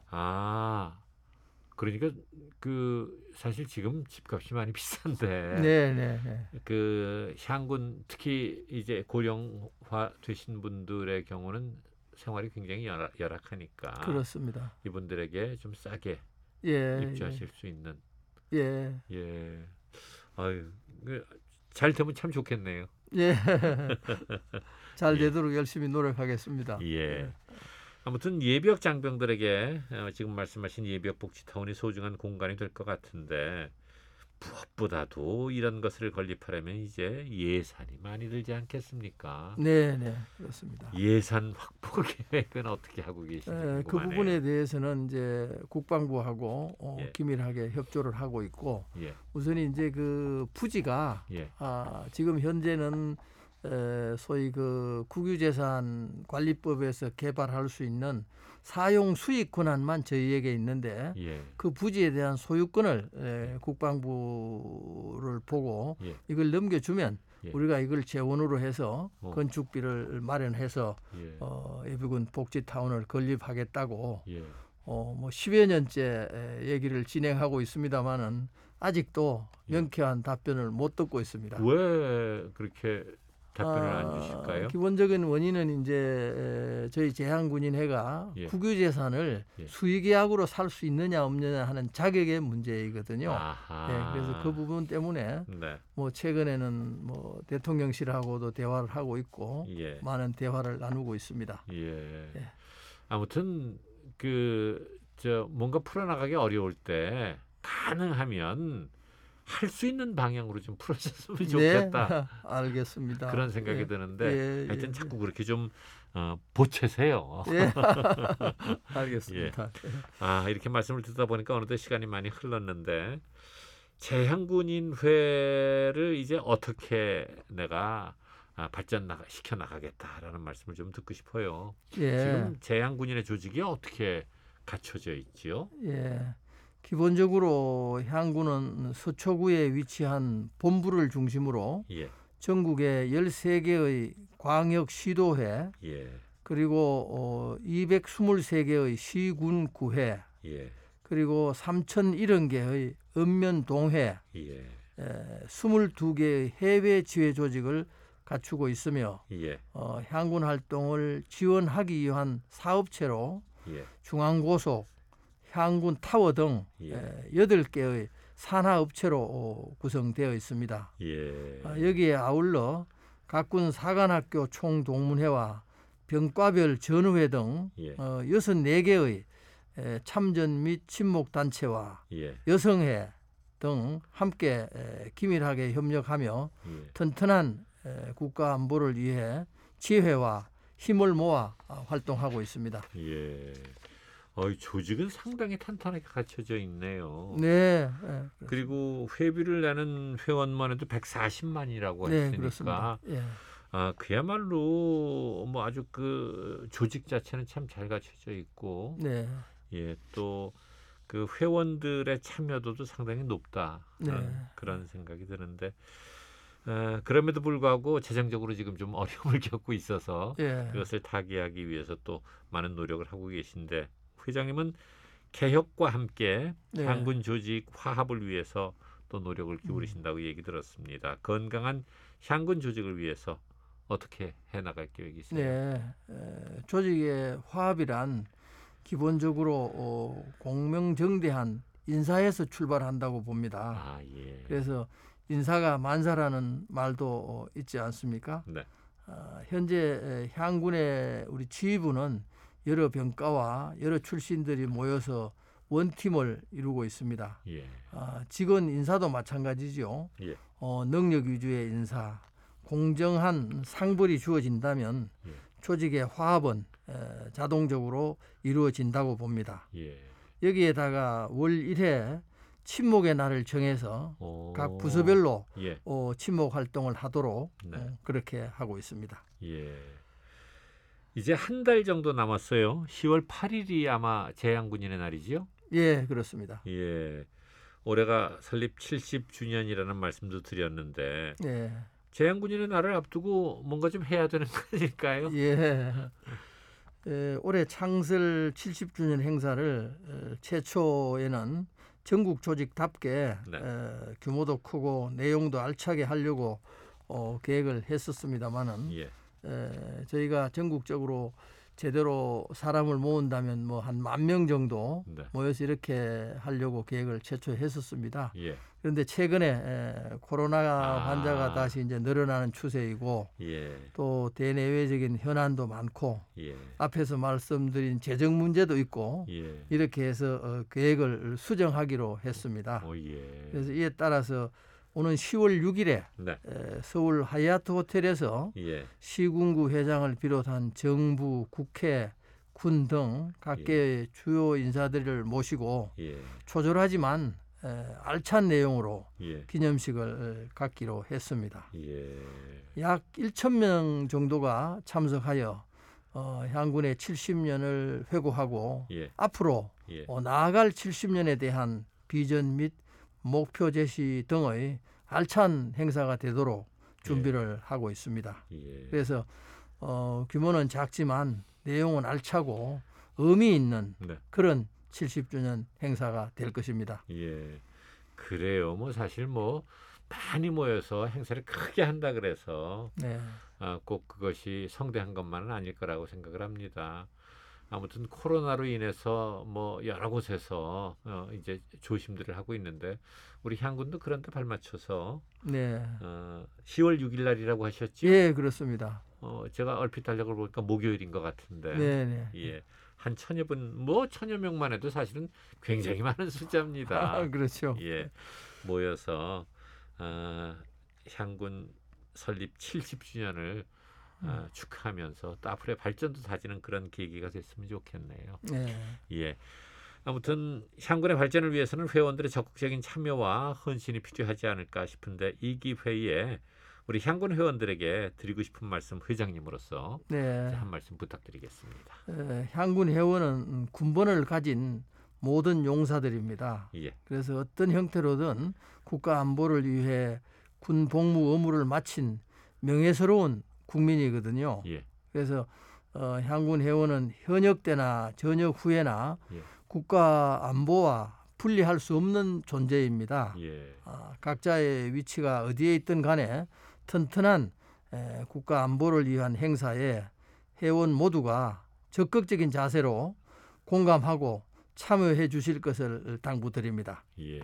그러니까 그 사실 지금 집값이 많이 비싼데 네, 네, 네. 그 향군 특히 이제 고령화 되신 분들의 경우는 생활이 굉장히 열악하니까 그렇습니다. 이분들에게 좀 싸게 예, 입주하실 수 있는 예, 예, 아유, 잘 되면 참 좋겠네요. 예. 잘 예. 되도록 열심히 노력하겠습니다. 예. 아무튼 예비역 장병들에게 지금 말씀하신 예비역 복지타운이 소중한 공간이 될 것 같은데 무엇보다도 이런 것을 건립하려면 이제 예산이 많이 들지 않겠습니까? 네, 네, 그렇습니다. 예산 확보 계획은 어떻게 하고 계신지 궁금하네요. 그 부분에 대해서는 이제 국방부하고 예. 긴밀하게 협조를 하고 있고 예, 우선 이제 그 부지가 예, 지금 현재는 소위 그 국유재산 관리법에서 개발할 수 있는 사용 수익 권한만 저희에게 있는데 예, 그 부지에 대한 소유권을 국방부를 보고 예. 이걸 넘겨주면 예. 우리가 이걸 재원으로 해서 어. 건축비를 마련해서 예, 예비군 복지타운을 건립하겠다고 예, 뭐 10여 년째 얘기를 진행하고 있습니다마는 아직도 예. 명쾌한 답변을 못 듣고 있습니다. 왜 그렇게 답변을 안 주실까요? 기본적인 원인은 이제 저희 제한군인회가 예. 국유재산을 예. 수의계약으로 살 수 있느냐 없느냐 하는 자격의 문제이거든요. 아하. 그래서 그 부분 때문에 네. 뭐 최근에는 뭐 대통령실하고도 대화를 하고 있고 예. 많은 대화를 나누고 있습니다. 예. 예. 아무튼 뭔가 풀어나가기 어려울 때 가능하면 할 수 있는 방향으로 좀 풀어줬으면 좋겠다. 네, 알겠습니다. 그런 생각이 예. 드는데 예, 하여튼 예. 자꾸 그렇게 좀 보채세요. 예. 알겠습니다. 이렇게 말씀을 듣다 보니까 어느덧 시간이 많이 흘렀는데 제한군인회를 이제 어떻게 내가 시켜 나가겠다라는 말씀을 좀 듣고 싶어요. 예. 지금 제한군인의 조직이 어떻게 갖춰져 있지요? 예. 기본적으로 향군은 서초구에 위치한 본부를 중심으로 예, 전국의 13개의 광역시도회 예, 그리고 223개의 시군구회 예, 그리고 3,070개의 읍면동회 예, 22개의 해외 지회 조직을 갖추고 있으며 예, 향군 활동을 지원하기 위한 사업체로 예, 중앙고속, 향군 타워 등 예. 8개의 산하업체로 구성되어 있습니다. 예, 여기에 아울러 각군 사관학교 총동문회와 병과별 전우회 등 예, 64개의 참전 및 친목단체와 예, 여성회 등 함께 긴밀하게 협력하며 예. 튼튼한 국가 안보를 위해 지혜와 힘을 모아 활동하고 있습니다. 예. 조직은 상당히 탄탄하게 갖춰져 있네요. 네, 그리고 회비를 내는 회원만 해도 140만이라고 네, 했으니까 그렇습니다. 예. 그야말로 뭐 아주 그 조직 자체는 참 잘 갖춰져 있고 네, 예, 또 그 회원들의 참여도도 상당히 높다. 네. 그런 생각이 드는데 그럼에도 불구하고 재정적으로 지금 좀 어려움을 겪고 있어서 예. 그것을 타개하기 위해서 또 많은 노력을 하고 계신데 회장님은 개혁과 함께 네. 향군 조직 화합을 위해서 또 노력을 기울이신다고 얘기 들었습니다. 건강한 향군 조직을 위해서 어떻게 해나갈 계획이세요? 네, 조직의 화합이란 기본적으로 공명정대한 인사에서 출발한다고 봅니다. 예. 그래서 인사가 만사라는 말도 있지 않습니까? 네. 현재 향군의 우리 지휘부는 여러 병과와 여러 출신들이 모여서 원팀을 이루고 있습니다. 예. 직원 인사도 마찬가지죠. 예. 능력 위주의 인사, 공정한 상벌이 주어진다면 예. 조직의 화합은 자동적으로 이루어진다고 봅니다. 예. 여기에다가 월 1회 친목의 날을 정해서 각 부서별로 예. 친목 활동을 하도록 네. 그렇게 하고 있습니다. 예. 이제 한 달 정도 남았어요. 10월 8일이 아마 제한군인의 날이지요? 예, 그렇습니다. 예. 올해가 설립 70주년이라는 말씀도 드렸는데 예, 제한군인의 날을 앞두고 뭔가 좀 해야 되는 거 아닐까요? 예. 올해 창설 70주년 행사를 최초에는 전국 조직답게 네. 규모도 크고 내용도 알차게 하려고 계획을 했었습니다마는 예. 저희가 전국적으로 제대로 사람을 모은다면 뭐 한 10,000명 정도 네. 모여서 이렇게 하려고 계획을 최초에 했었습니다. 예. 그런데 최근에 코로나 환자가 다시 이제 늘어나는 추세이고 예. 또 대내외적인 현안도 많고 예. 앞에서 말씀드린 재정 문제도 있고 예. 이렇게 해서 계획을 수정하기로 했습니다. 예. 그래서 이에 따라서 오는 10월 6일에 네. 서울 하얏트 호텔에서 예. 시군구 회장을 비롯한 정부, 국회, 군 등 각계의 주요 인사들을 모시고 예. 초절하지만 알찬 내용으로 예. 기념식을 갖기로 했습니다. 예. 약 1,000명 정도가 참석하여 향군의 70년을 회고하고 예. 앞으로 예. 나아갈 70년에 대한 비전 및 목표 제시 등의 알찬 행사가 되도록 준비를 하고 있습니다. 예. 그래서 규모는 작지만 내용은 알차고 의미 있는 네. 그런 70주년 행사가 될 것입니다. 예. 그래요. 뭐 사실 뭐 많이 모여서 행사를 크게 한다 그래서 네. 꼭 그것이 성대한 것만은 아닐 거라고 생각을 합니다. 아무튼 코로나로 인해서 뭐 여러 곳에서 이제 조심들을 하고 있는데 우리 향군도 그런 데 발맞춰서 네. 10월 6일 날이라고 하셨죠? 예, 그렇습니다. 제가 얼핏 달력을 보니까 목요일인 것 같은데 네, 네. 예. 한 천여 분, 뭐 천여 명만 해도 사실은 굉장히 많은 숫자입니다. 그렇죠. 예, 모여서 향군 설립 70주년을 축하하면서 또 앞으로의 발전도 다지는 그런 계기가 됐으면 좋겠네요. 네. 예. 아무튼 향군의 발전을 위해서는 회원들의 적극적인 참여와 헌신이 필요하지 않을까 싶은데 이 기회에 우리 향군 회원들에게 드리고 싶은 말씀 회장님으로서 네. 한 말씀 부탁드리겠습니다. 향군 회원은 군번을 가진 모든 용사들입니다. 예. 그래서 어떤 형태로든 국가 안보를 위해 군 복무 의무를 마친 명예스러운 국민이거든요. 예. 그래서 향군 회원은 현역 때나 전역 후에나 예. 국가 안보와 분리할 수 없는 존재입니다. 예. 각자의 위치가 어디에 있든 간에 튼튼한 국가 안보를 위한 행사에 회원 모두가 적극적인 자세로 공감하고 참여해 주실 것을 당부드립니다. 예.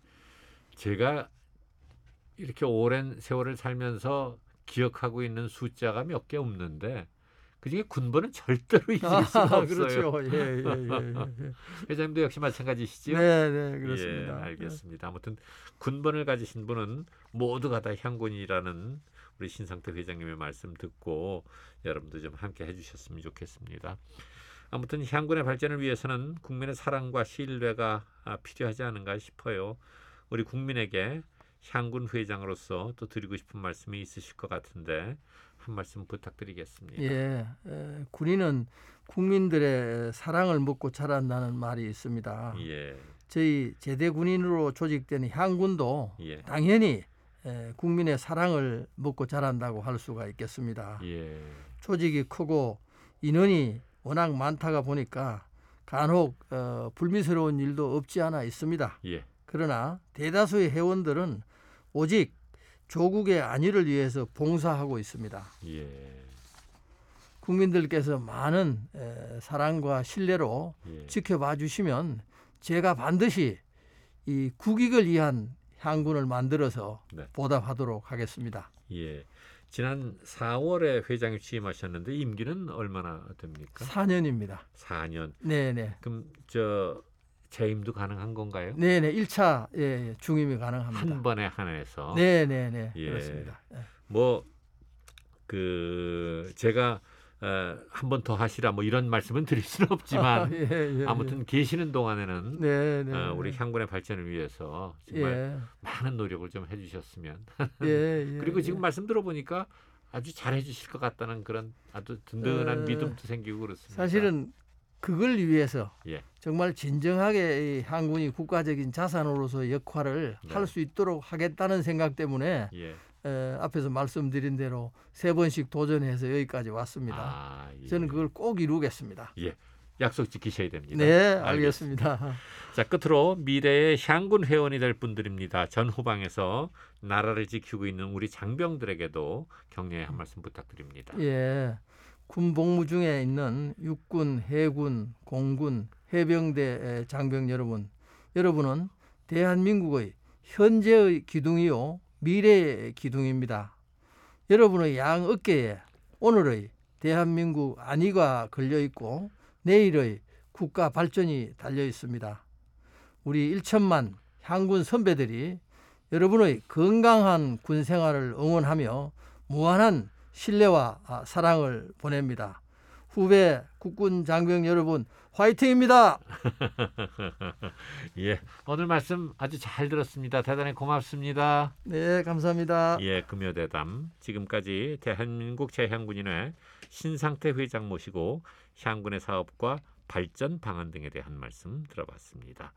제가 이렇게 오랜 세월을 살면서 기억하고 있는 숫자가 몇 개 없는데 그중에 군번은 절대로 잊을 수가 없어요. 그렇죠. 예. 회장님도 역시 마찬가지시죠? 네, 그렇습니다. 예, 알겠습니다. 아무튼 군번을 가지신 분은 모두가 다 향군이라는 우리 신상태 회장님의 말씀 듣고 여러분도 좀 함께 해주셨으면 좋겠습니다. 아무튼 향군의 발전을 위해서는 국민의 사랑과 신뢰가 필요하지 않은가 싶어요. 우리 국민에게 향군 회장으로서 또 드리고 싶은 말씀이 있으실 것 같은데 한 말씀 부탁드리겠습니다. 예, 군인은 국민들의 사랑을 먹고 자란다는 말이 있습니다. 예, 저희 제대 군인으로 조직된 향군도 예, 당연히 국민의 사랑을 먹고 자란다고 할 수가 있겠습니다. 예, 조직이 크고 인원이 워낙 많다가 보니까 간혹 불미스러운 일도 없지 않아 있습니다. 예, 그러나 대다수의 회원들은 오직 조국의 안위를 위해서 봉사하고 있습니다. 예, 국민들께서 많은 사랑과 신뢰로 예. 지켜봐 주시면 제가 반드시 이 국익을 위한 향군을 만들어서 네. 보답하도록 하겠습니다. 예. 지난 4월에 회장이 취임하셨는데 임기는 얼마나 됩니까? 4년입니다. 4년. 네네. 그럼 재임도 가능한 건가요? 네네. 1차 중임이 가능합니다. 한 번에 한해서. 네네네. 예. 그렇습니다. 뭐 제가 한 번 더 하시라 뭐 이런 말씀은 드릴 수는 없지만 아무튼 계시는 동안에는 네네. 우리 향군의 발전을 위해서 정말 많은 노력을 좀 해주셨으면. 그리고 지금 말씀 들어보니까 아주 잘해 주실 것 같다는 그런 아주 든든한 믿음도 생기고 그렇습니다. 사실은 그걸 위해서 예. 정말 진정하게 이 향군이 국가적인 자산으로서 역할을 네. 할 수 있도록 하겠다는 생각 때문에 예. 앞에서 말씀드린 대로 3번씩 도전해서 여기까지 왔습니다. 예. 저는 그걸 꼭 이루겠습니다. 예. 약속 지키셔야 됩니다. 네, 알겠습니다. 자, 끝으로 미래의 향군 회원이 될 분들입니다. 전 후방에서 나라를 지키고 있는 우리 장병들에게도 격려의 한 말씀 부탁드립니다. 예, 군 복무 중에 있는 육군, 해군, 공군, 해병대 장병 여러분, 여러분은 대한민국의 현재의 기둥이요 미래의 기둥입니다. 여러분의 양 어깨에 오늘의 대한민국 안위가 걸려 있고 내일의 국가 발전이 달려 있습니다. 우리 1천만 향군 선배들이 여러분의 건강한 군 생활을 응원하며 무한한 신뢰와 사랑을 보냅니다. 후배 국군 장병 여러분 화이팅입니다. 예, 오늘 말씀 아주 잘 들었습니다. 대단히 고맙습니다. 네, 감사합니다. 예, 금요대담 지금까지 대한민국 제향군인회 신상태 회장 모시고 향군의 사업과 발전 방안 등에 대한 말씀 들어봤습니다.